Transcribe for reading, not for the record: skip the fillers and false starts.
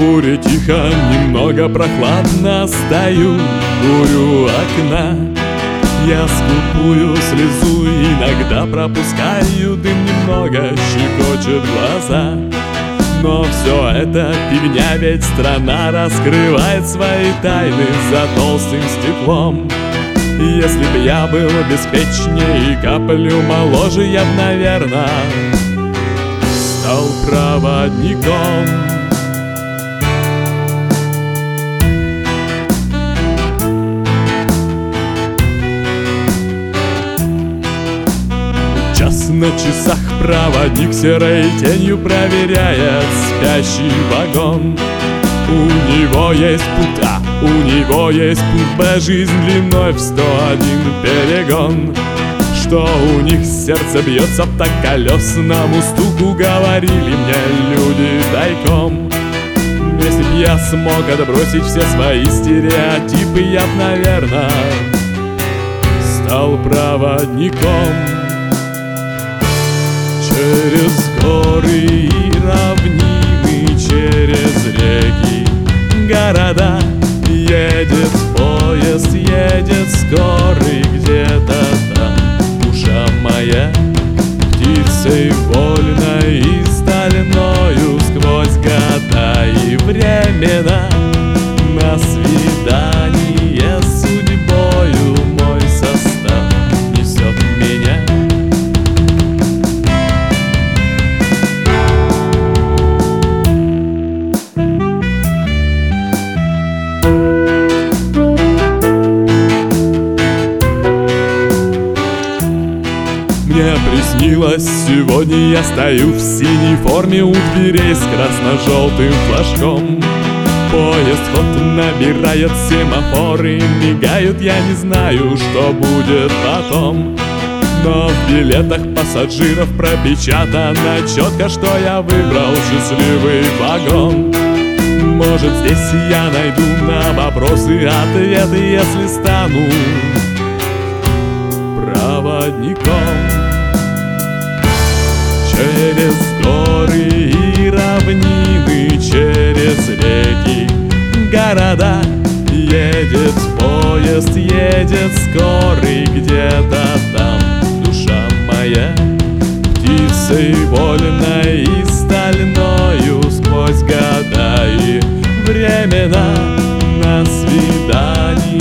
буре тихо, немного прохладно, стою, курю окна. Я скупую слезу, иногда пропускаю дым, немного щекочет глаза. Но все это фигня, ведь страна раскрывает свои тайны за толстым стеклом. Если б я был беспечнее и каплю моложе, я б, наверное, стал проводником. Час на часах проводник серой тенью проверяет спящий вагон. У него есть путь А, у него есть путь Б, жизнь длиной в 101 перегон. Что у них сердце бьется так колесному стуку, говорили мне люди тайком. Если б я смог отбросить все свои стереотипы, я б, наверное, стал проводником. Через горы и равнины, через реки, города едет поезд, едет скорый. Где-то там душа моя птицей вольной и стальною сквозь года и времена на свидание с судьбою мой состав несет меня. Мне приснилось, сегодня я стою в синей форме у дверей с красно-желтым флажком. Поезд ход набирает, семафоры мигают, я не знаю, что будет потом. Но в билетах пассажиров пропечатано четко, что я выбрал счастливый вагон. Может, здесь я найду на вопросы ответы, если стану проводником. Через горы и равнины, через реки, города едет поезд, едет скорый. Где-то там душа моя птицей вольной и стальною сквозь года и времена на свидание